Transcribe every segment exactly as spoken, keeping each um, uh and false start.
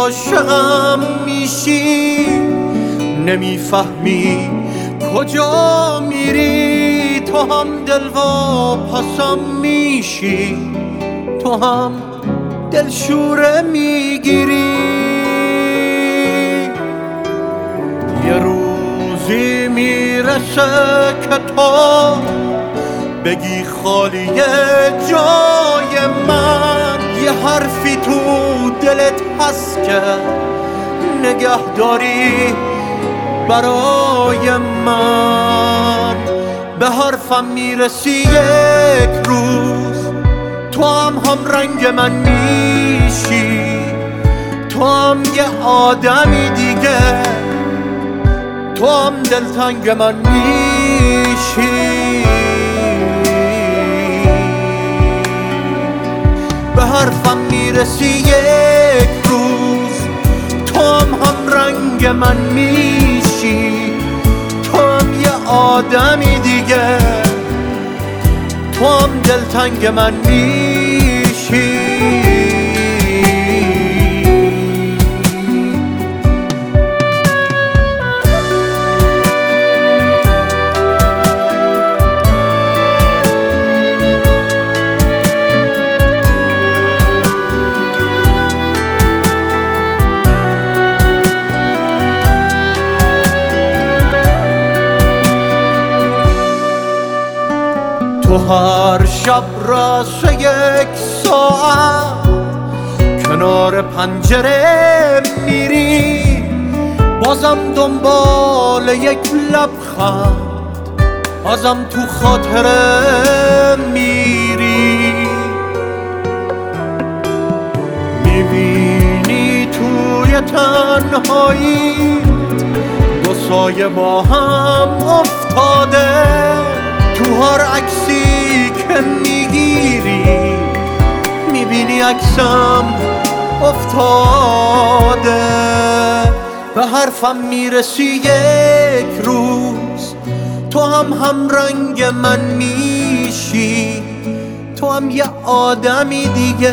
عاشقم میشی، نمیفهمی کجا میری. تو هم دلواپسم میشی، تو هم دلشوره میگیری. یه روزی میرسه که تو بگی خالیه جای من. یه حرفی تو دلت هست که نگهداری برای من. به حرفم میرسی یک روز، تو هم هم رنگ من میشی. تو هم یه آدمی دیگه، تو هم دلتنگ من میشی. به حرفم میرسی یک روز، تو هم هم رنگ من میشی. تو هم یه آدمی دیگه، تو هم دلتنگ من میشی. تو هر شب راست یک ساعت کنار پنجره میری، بازم دنبال یک لبخند، بازم تو خاطره میری. میبینی توی تنهایی دو سایه با هم افتاده، تو هر عکسی که میگیری میبینی عکسم افتاده. به حرفم میرسی یک روز، تو هم هم رنگ من میشی. تو هم یه آدمی دیگه،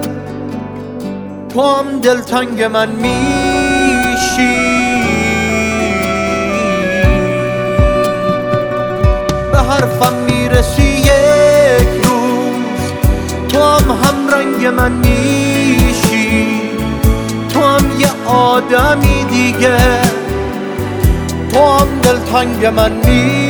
تو هم دلتنگ من میشی. به حرفم میرسی یک روز، تو هم هم رنگ من میشی. تو هم یه آدمی دیگه، تو هم دلتنگ من میشی.